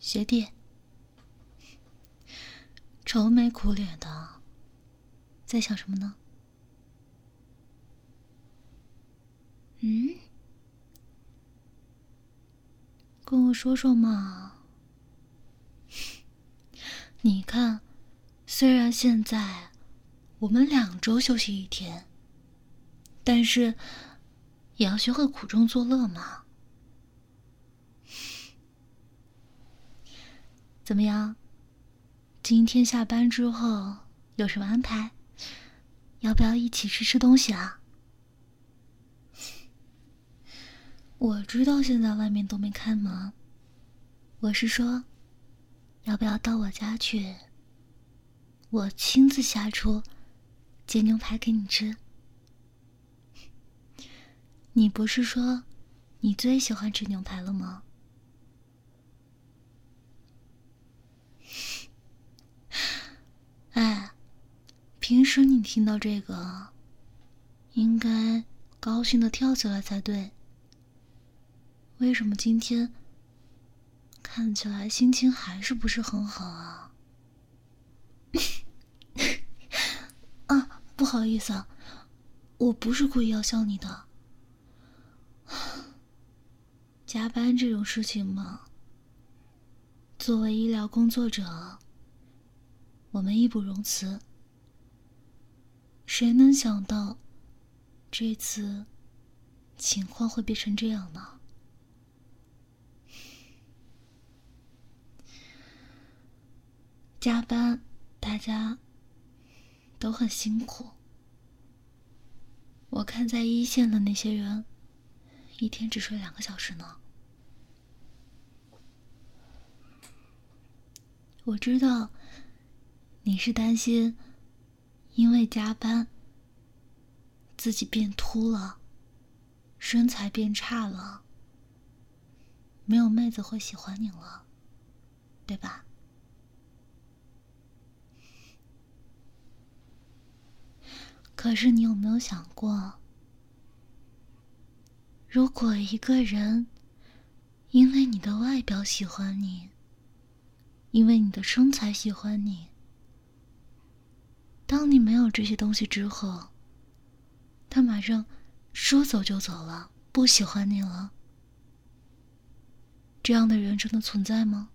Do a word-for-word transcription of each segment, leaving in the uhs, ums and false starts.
学弟，愁眉苦脸的，在想什么呢？嗯，跟我说说嘛。你看，虽然现在我们两周休息一天，但是也要学会苦中作乐嘛。怎么样？今天下班之后有什么安排？要不要一起去吃东西啊？我知道现在外面都没开门，我是说，要不要到我家去？我亲自下厨煎牛排给你吃。你不是说你最喜欢吃牛排了吗？哎，平时你听到这个，应该高兴的跳起来才对。为什么今天看起来心情还是不是很好啊？啊，不好意思啊，我不是故意要笑你的。加班这种事情嘛，作为医疗工作者，我们义不容辞。谁能想到，这次情况会变成这样呢？加班，大家都很辛苦。我看在一线的那些人，一天只睡两个小时呢。我知道你是担心因为加班自己变秃了，身材变差了，没有妹子会喜欢你了，对吧？可是你有没有想过，如果一个人因为你的外表喜欢你，因为你的身材喜欢你，当你没有这些东西之后，他马上说走就走了，不喜欢你了，这样的人真的存在吗？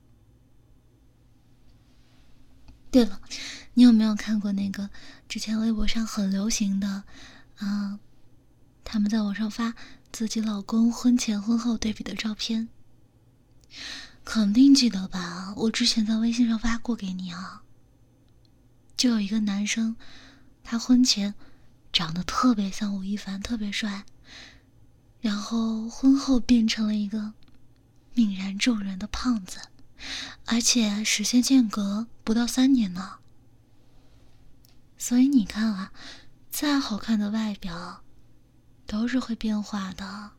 对了，你有没有看过那个之前微博上很流行的啊，他们在网上发自己老公婚前婚后对比的照片？肯定记得吧，我之前在微信上发过给你啊。就有一个男生，他婚前长得特别像吴亦凡，特别帅，然后婚后变成了一个泯然众人的胖子，而且时间间隔不到三年呢。所以你看啊，再好看的外表都是会变化的。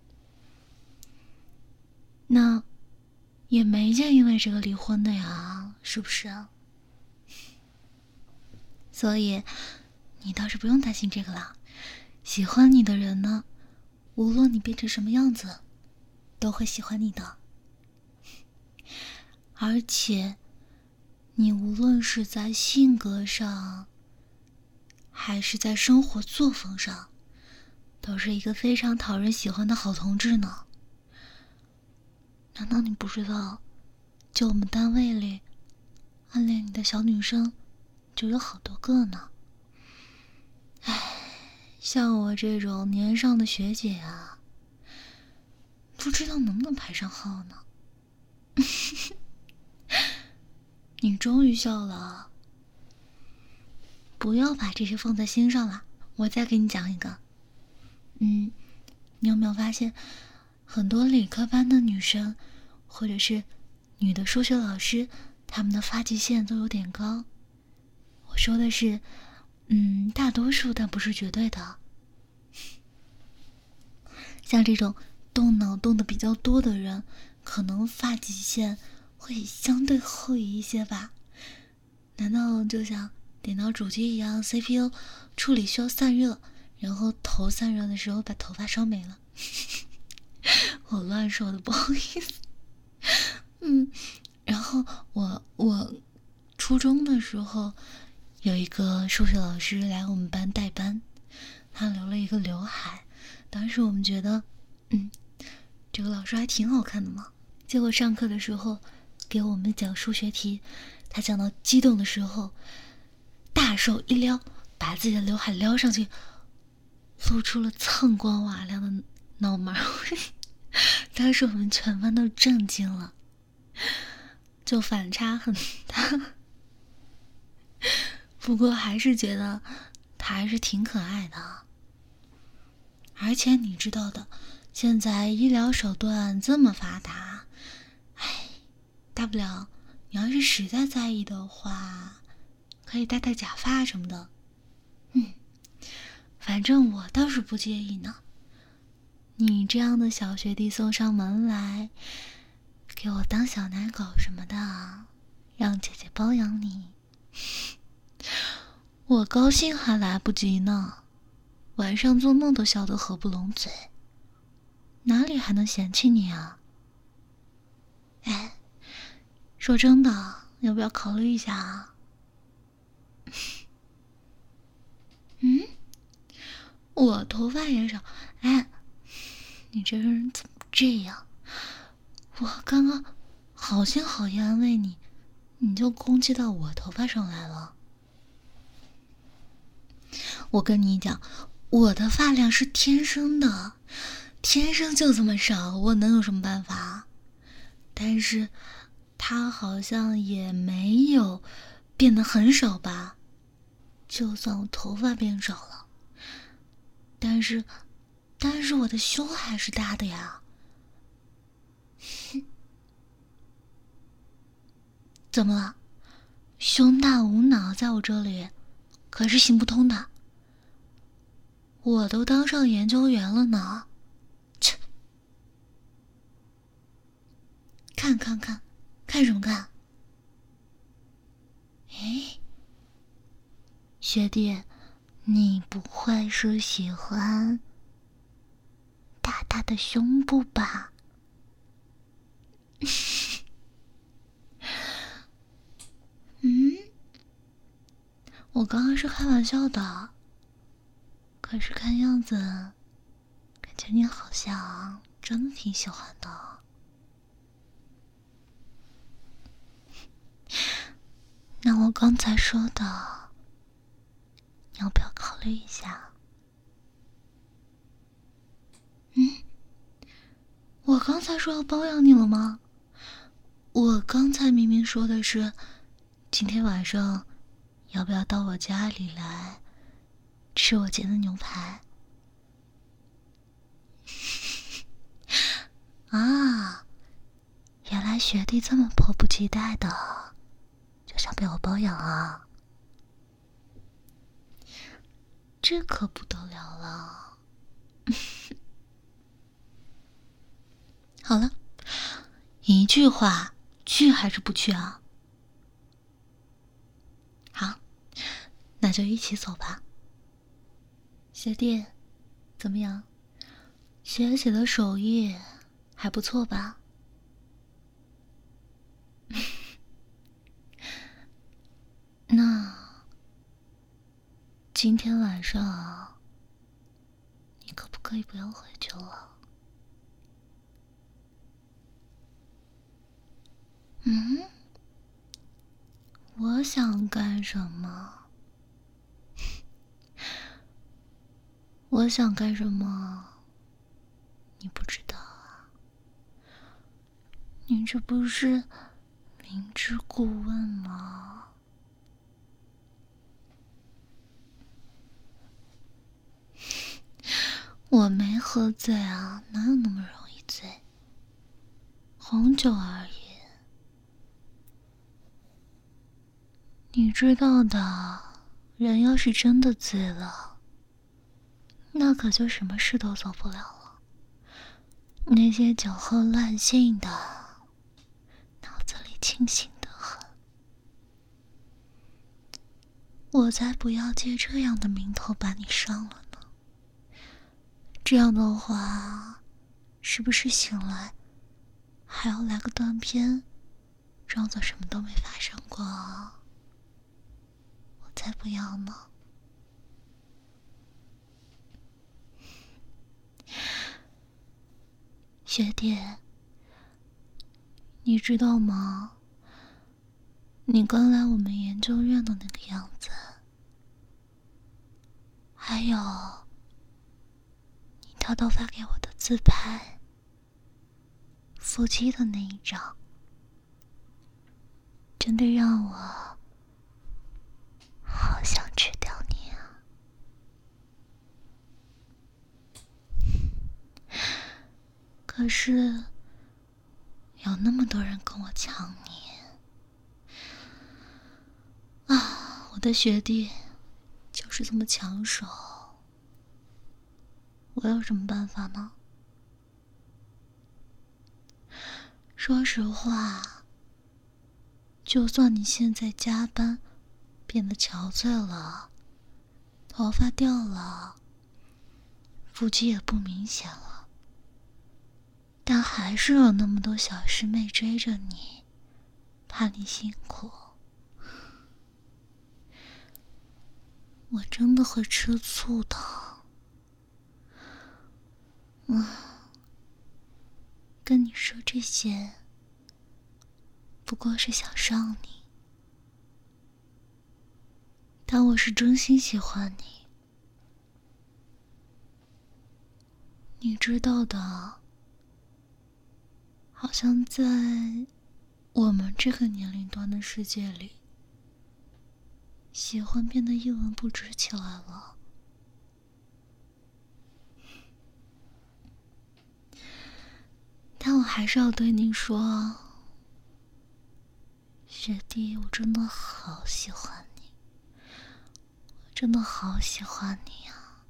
那也没见因为这个离婚的呀，是不是啊？所以你倒是不用担心这个啦。喜欢你的人呢，无论你变成什么样子，都会喜欢你的。而且你无论是在性格上还是在生活作风上，都是一个非常讨人喜欢的好同志呢。难道你不知道，就我们单位里暗恋你的小女生就有好多个呢。唉，像我这种年上的学姐啊，不知道能不能排上号呢。你终于笑了，不要把这些放在心上了。我再给你讲一个，嗯，你有没有发现，很多理科班的女生，或者是女的数学老师，她们的发际线都有点高。我说的是，嗯，大多数，但不是绝对的。像这种动脑动的比较多的人，可能发际线会相对厚一些吧？难道就像电脑主机一样 C P U 处理需要散热，然后头散热的时候把头发烧没了？我乱说的，不好意思。嗯， 初中的时候，有一个数学老师来我们班带班，他留了一个刘海，当时我们觉得，嗯，这个老师还挺好看的嘛。结果上课的时候给我们讲数学题，他讲到激动的时候，大手一撩，把自己的刘海撩上去，露出了锃光瓦亮的脑门。当时我们全班都震惊了，就反差很大。不过还是觉得他还是挺可爱的。而且你知道的，现在医疗手段这么发达，哎，大不了你要是实在在意的话，可以戴戴假发什么的。嗯，反正我倒是不介意呢。你这样的小学弟送上门来，给我当小奶狗什么的，让姐姐包养你，我高兴还来不及呢，晚上做梦都笑得合不拢嘴，哪里还能嫌弃你啊？哎，说真的，要不要考虑一下啊？嗯，我头发也少。哎，你这个人怎么这样？我刚刚好心好意安慰你，你就攻击到我头发上来了。我跟你讲，我的发量是天生的，天生就这么少，我能有什么办法？但是它好像也没有变得很少吧，就算我头发变少了，但是但是我的胸还是大的呀。怎么了？胸大无脑在我这里可是行不通的，我都当上研究员了呢。切，看看看看什么看？哎，学弟，你不会是喜欢大大的胸部吧？嗯，我刚刚是开玩笑的，可是看样子感觉你好像真的挺喜欢的。那我刚才说的要不要考虑一下？嗯，我刚才说要包养你了吗？我刚才明明说的是今天晚上要不要到我家里来吃我煎的牛排。啊，原来学弟这么迫不及待的就想被我包养啊，这可不得了了。好了，一句话，去还是不去啊？好，那就一起走吧。学弟，怎么样？学姐的手艺还不错吧？那今天晚上你可不可以不要回去了？嗯，我想干什么？我想干什么？你不知道啊？你这不是明知故问吗？我没喝醉啊，哪有那么容易醉？红酒而已。你知道的，人要是真的醉了，那可就什么事都做不了了。那些酒后乱性的，脑子里清醒得很。我才不要借这样的名头把你伤了呢。这样的话，是不是醒来还要来个断片，装作什么都没发生过？ 才不要呢。学弟，你知道吗？你刚来我们研究院的那个样子，还有你偷偷发给我的自拍，腹肌的那一张，真的让我好想吃掉你啊！可是有那么多人跟我抢你啊！我的学弟就是这么抢手，我有什么办法呢？说实话，就算你现在加班变得憔悴了，头发掉了，腹肌也不明显了，但还是有那么多小师妹追着你，怕你辛苦。我真的会吃醋的。嗯，跟你说这些，不过是想伤你，但我是真心喜欢你。你知道的，好像在我们这个年龄段的世界里，喜欢变得一文不值起来了。但我还是要对你说，学弟，我真的好喜欢你，我真的好喜欢你啊！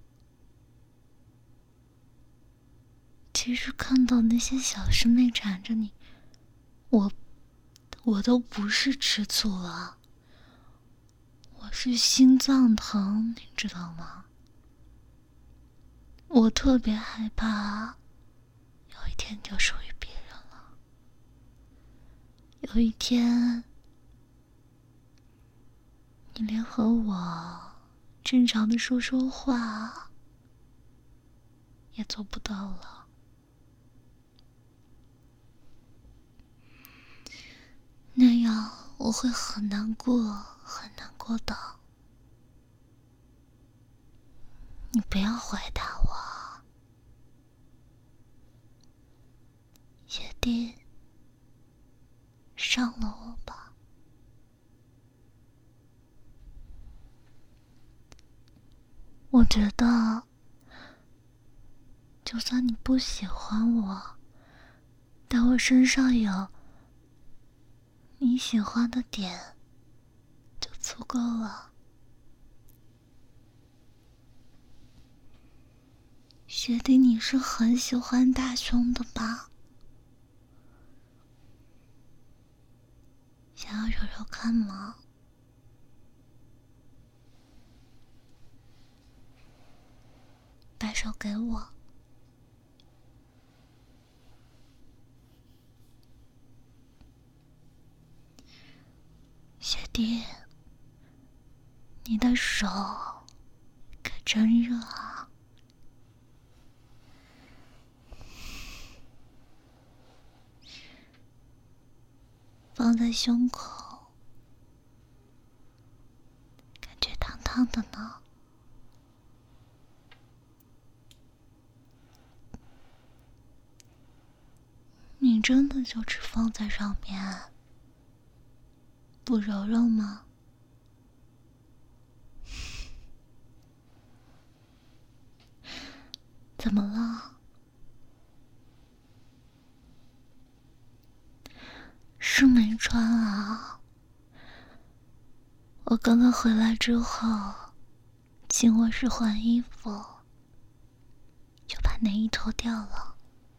其实看到那些小师妹缠着你，我我都不是吃醋了，我是心脏疼，你知道吗？我特别害怕有一天就属于别人了，有一天你连和我正常的说说话也做不到了。那样我会很难过，很难过的。你不要回答我，学弟，伤了我吧。我觉得，就算你不喜欢我，但我身上有你喜欢的点，就足够了。学弟，你是很喜欢大胸的吧？想要揉揉看吗？把手给我。学弟，你的手可真热啊！放在胸口，感觉烫烫的呢。你真的就只放在上面，不揉揉吗？怎么了？是没穿啊？我刚刚回来之后，进卧室换衣服，就把内衣脱掉了。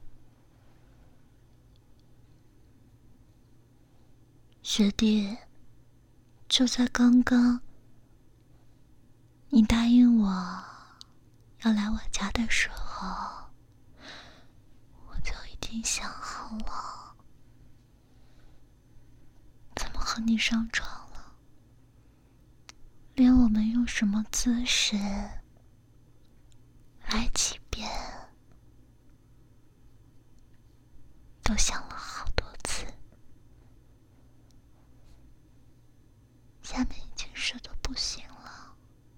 学弟，就在刚刚，你答应我要来我家的时候，我就已经想好了怎么和你上床了。 连我们用什么姿势来起便都想了好多次，下面已经湿得不行了，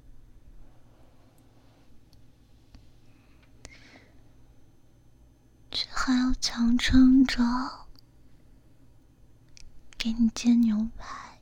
却还要强撑着给你煎牛排。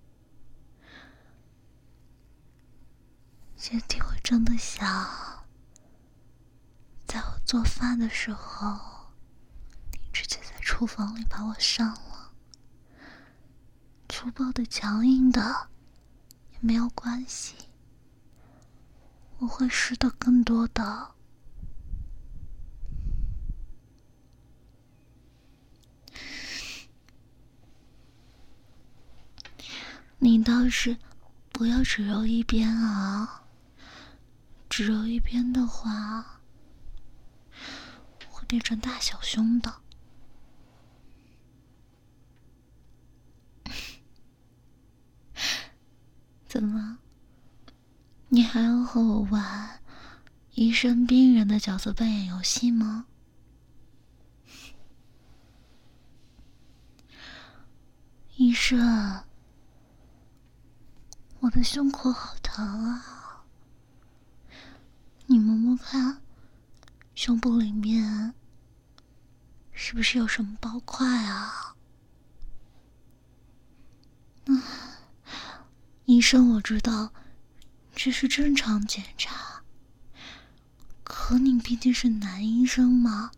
学弟，我真的想在我做饭的时候，你直接在厨房里把我上了，粗暴的强硬的也没有关系，我会试的更多的。你倒是不要只揉一边啊，只揉一边的话会变成大小胸的。怎么，你还要和我玩医生病人的角色扮演游戏吗？医生，我的胸口好疼啊，你摸摸看，胸部里面是不是有什么包块啊？嗯，医生，我知道这是正常检查，可你毕竟是男医生嘛，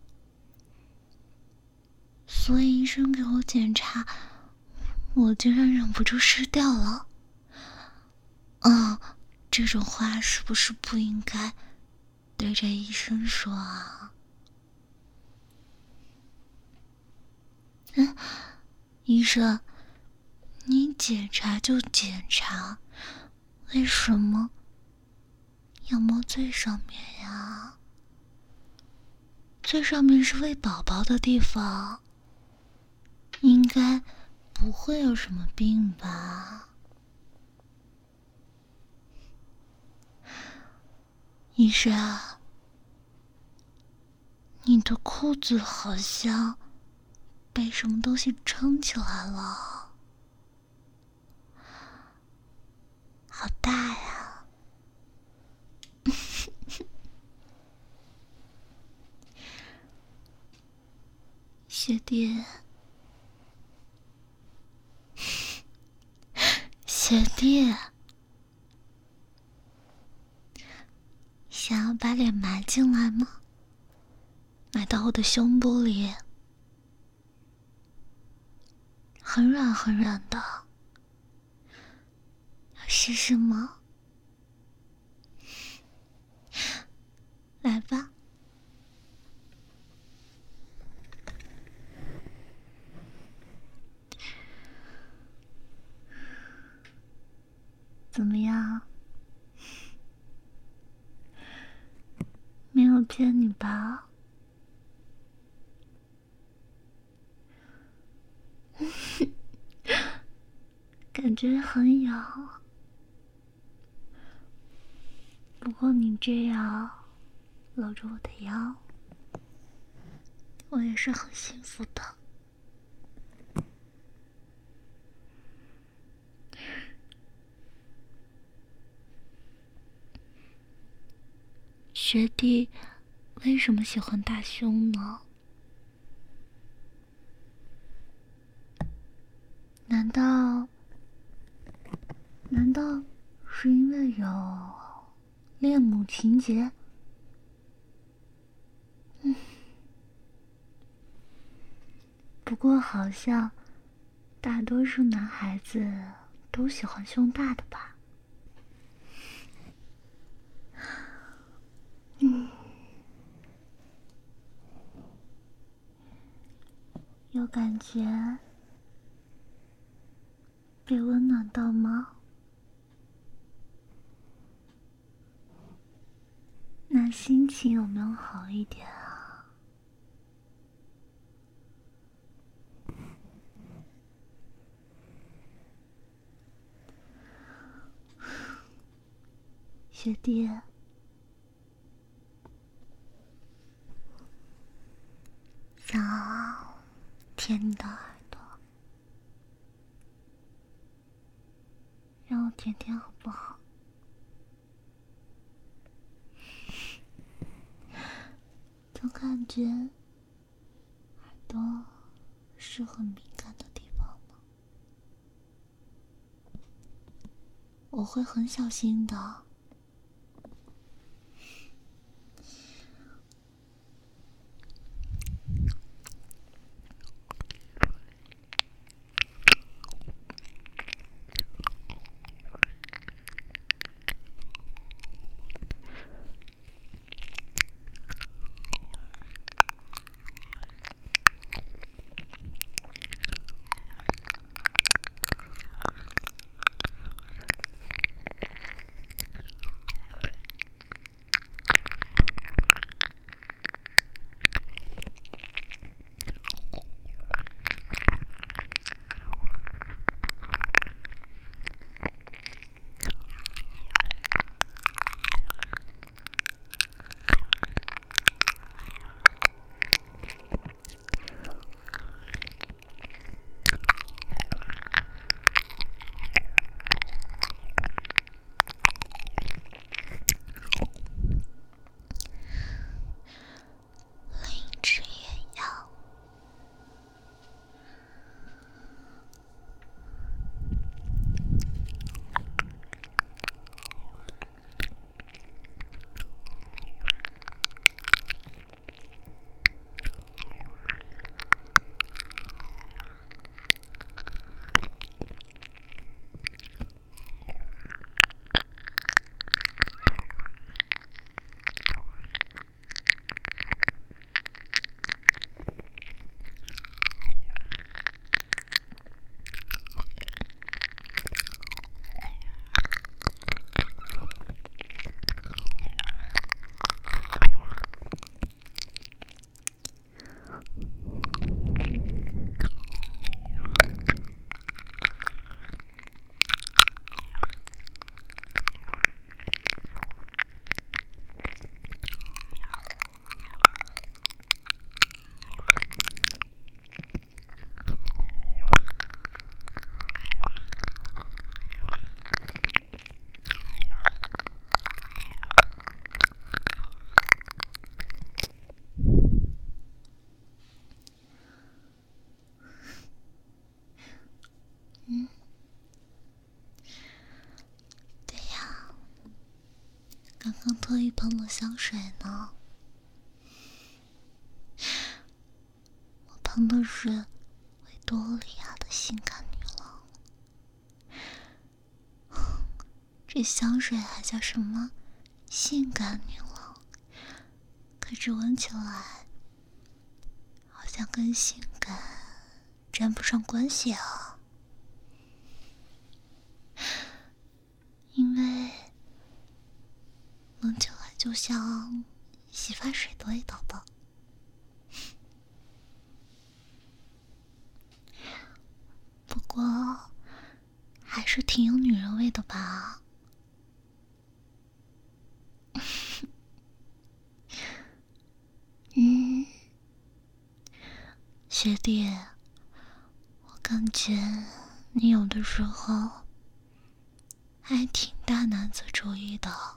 所以医生给我检查，我竟然忍不住湿掉了。啊，这种话是不是不应该对着医生说啊？嗯，医生，你检查就检查，为什么要摸最上面呀？最上面是喂宝宝的地方，应该不会有什么病吧？医生啊，你的裤子好像被什么东西撑起来了，好大呀！学弟，学弟，想要把脸埋进来吗？埋到我的胸部里，很软很软的，要试试吗？来吧。怎么样？没有骗你吧？感觉很痒，不过你这样搂着我的腰，我也是很幸福的。学弟为什么喜欢大胸呢？难道难道是因为有恋母情节？嗯，不过好像大多数男孩子都喜欢胸大的吧？嗯，有感觉被温暖到吗？那心情有没有好一点啊？ 学弟，想舔你的耳朵，让我舔舔好不好？总感觉耳朵是很敏感的地方吗？我会很小心的。刚刚特意喷了香水呢，我喷的是维多利亚的性感女郎。这香水还叫什么性感女郎？可是闻起来好像跟性感沾不上关系啊，因为闻起来就像洗发水的味道吧。不过还是挺有女人味的吧。嗯，学弟，我感觉你有的时候还挺大男子主义的。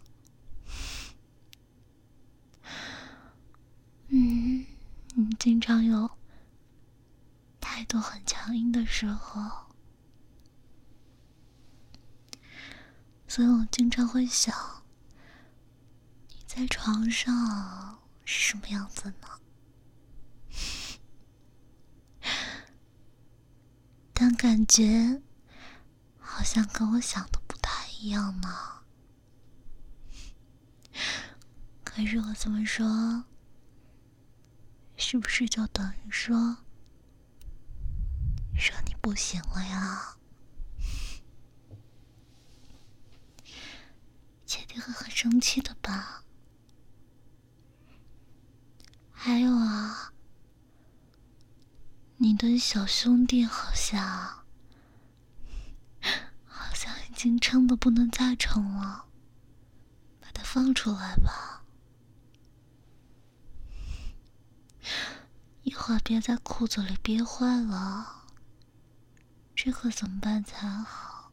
嗯，你经常有态度很强硬的时候，所以我经常会想，你在床上是什么样子呢？但感觉好像跟我想的不太一样呢。可是我这么说，是不是就等于说说你不行了呀？姐弟会很生气的吧？还有啊，你的小兄弟好像好像已经撑得不能再撑了， 放出来吧，一会儿别在裤子里憋坏了，这可怎么办才好？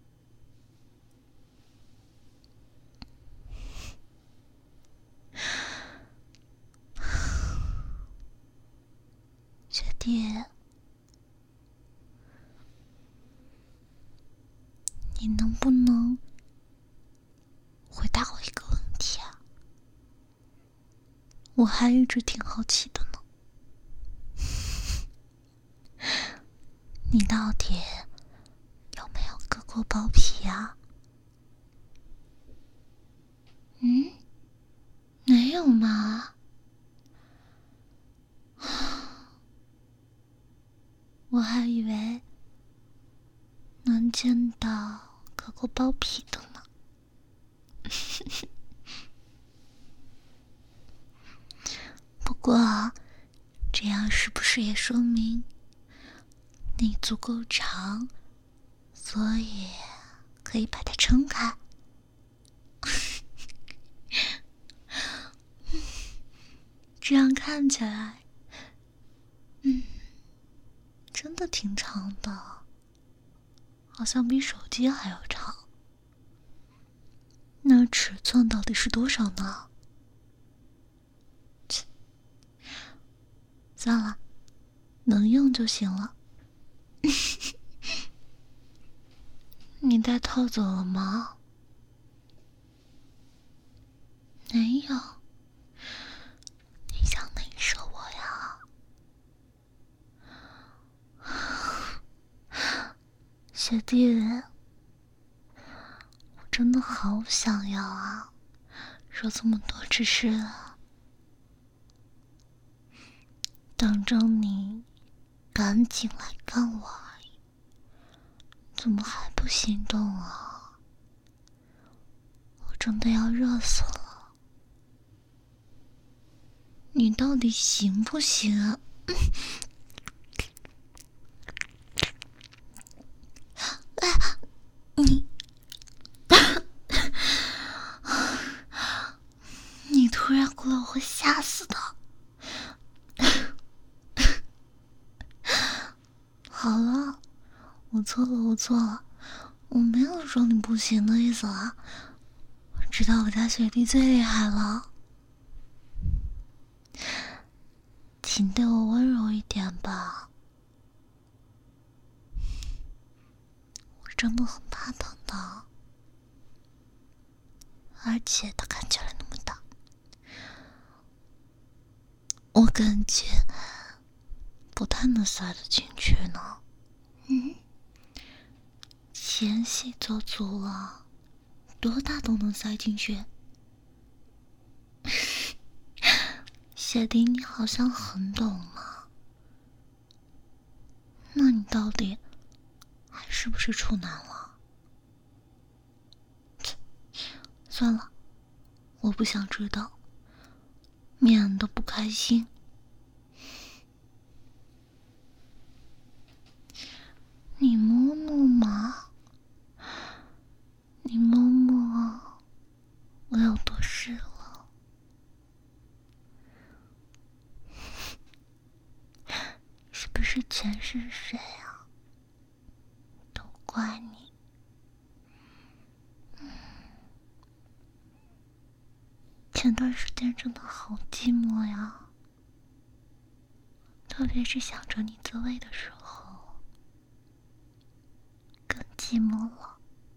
学弟，你能不能回答我一个问题啊？我还一直挺好奇的呢。你到底有没有割过包皮啊？嗯，没有吗？我还以为能见到割过包皮的呢。不过，这样是不是也说明你足够长，所以可以把它撑开？这样看起来，嗯，真的挺长的，好像比手机还要长。那尺寸到底是多少呢？切，算了，能用就行了。你带套走了吗？没有。你想内射我呀？学弟，我真的好想要啊，说这么多只是等着你赶紧来干我而已，怎么还不行动啊？我真的要热死了！你到底行不行啊？你你突然哭了，我会吓死的。好了，我错了，我错了，我没有说你不行的意思啦。我知道我家学弟最厉害了，请对我温柔一点吧。我真的很怕疼的，而且它看起来那么大，我感觉不太能塞得进去呢。嗯，纤细做足了，多大都能塞进去。学弟，你好像很懂呢。那你到底还是不是处男了？算了，我不想知道，免得不开心。你摸摸嘛，你摸摸我有多湿了。是不是全是水啊？都怪你。嗯，前段时间真的好寂寞呀，特别是想着你自慰的时候，更寂寞了。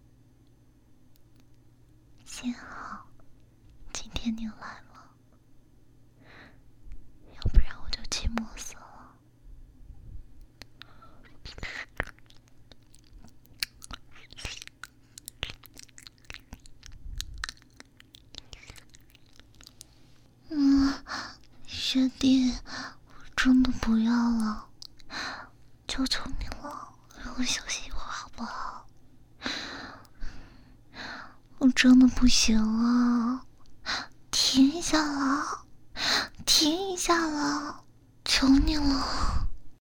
幸好今天你来了，要不然我就寂寞死了。嗯，学弟，我真的不要了，求求你了，让我休息一会儿好不好？我真的不行了，停一下了，停一下了，求你了。